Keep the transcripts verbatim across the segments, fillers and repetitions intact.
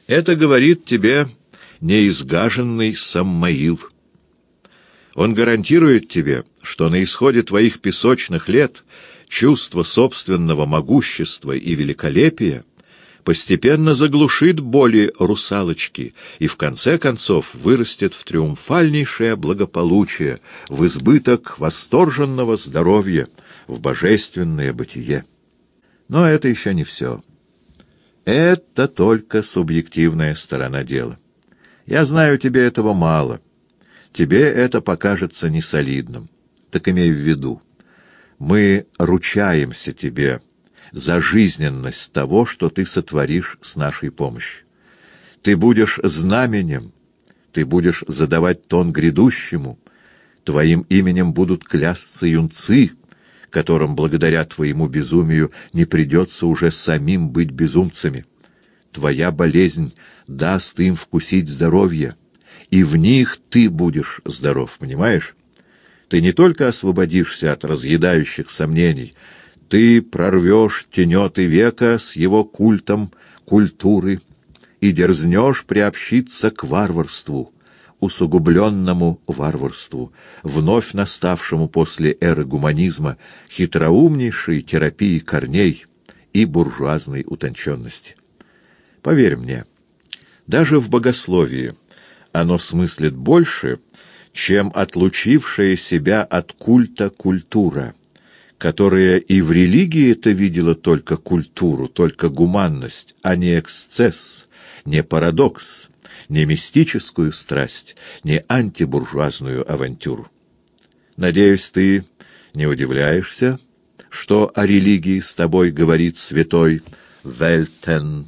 Это говорит тебе неизгаженный Саммаил. Он гарантирует тебе, что на исходе твоих песочных лет чувство собственного могущества и великолепия постепенно заглушит боли русалочки и в конце концов вырастет в триумфальнейшее благополучие, в избыток восторженного здоровья, в божественное бытие. Но это еще не все. Это только субъективная сторона дела. Я знаю, тебе этого мало. Тебе это покажется несолидным. Так имей в виду, мы ручаемся тебе за жизненность того, что ты сотворишь с нашей помощью. Ты будешь знаменем, ты будешь задавать тон грядущему, твоим именем будут клясться юнцы, которым благодаря твоему безумию не придется уже самим быть безумцами. Твоя болезнь даст им вкусить здоровье, и в них ты будешь здоров, понимаешь? Ты не только освободишься от разъедающих сомнений, ты прорвешь тенеты века с его культом культуры и дерзнешь приобщиться к варварству, усугубленному варварству, вновь наставшему после эры гуманизма, хитроумнейшей терапии корней и буржуазной утонченности. Поверь мне, даже в богословии оно смыслит больше, чем отлучившая себя от культа культура, которая и в религии-то видела только культуру, только гуманность, а не эксцесс, не парадокс, не мистическую страсть, не антибуржуазную авантюру. Надеюсь, ты не удивляешься, что о религии с тобой говорит святой Вельтен.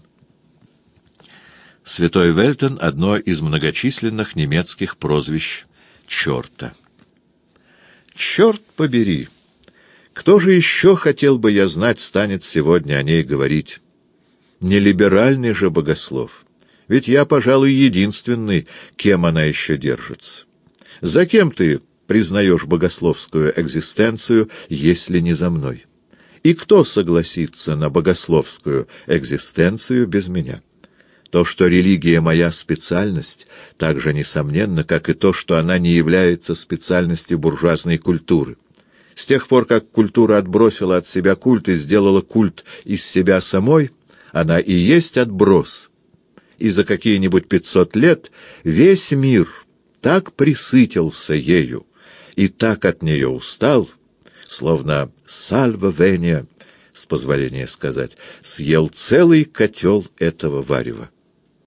Святой Вельтен — одно из многочисленных немецких прозвищ черта. Черт побери! Кто же еще, хотел бы я знать, станет сегодня о ней говорить? Не либеральный же богослов. Ведь я, пожалуй, единственный, кем она еще держится. За кем ты признаешь богословскую экзистенцию, если не за мной? И кто согласится на богословскую экзистенцию без меня? То, что религия — моя специальность, так же несомненно, как и то, что она не является специальностью буржуазной культуры. С тех пор, как культура отбросила от себя культ и сделала культ из себя самой, она и есть отброс. И за какие-нибудь пятьсот лет весь мир так присытился ею и так от нее устал, словно Сальва Веня, с позволения сказать, съел целый котел этого варева.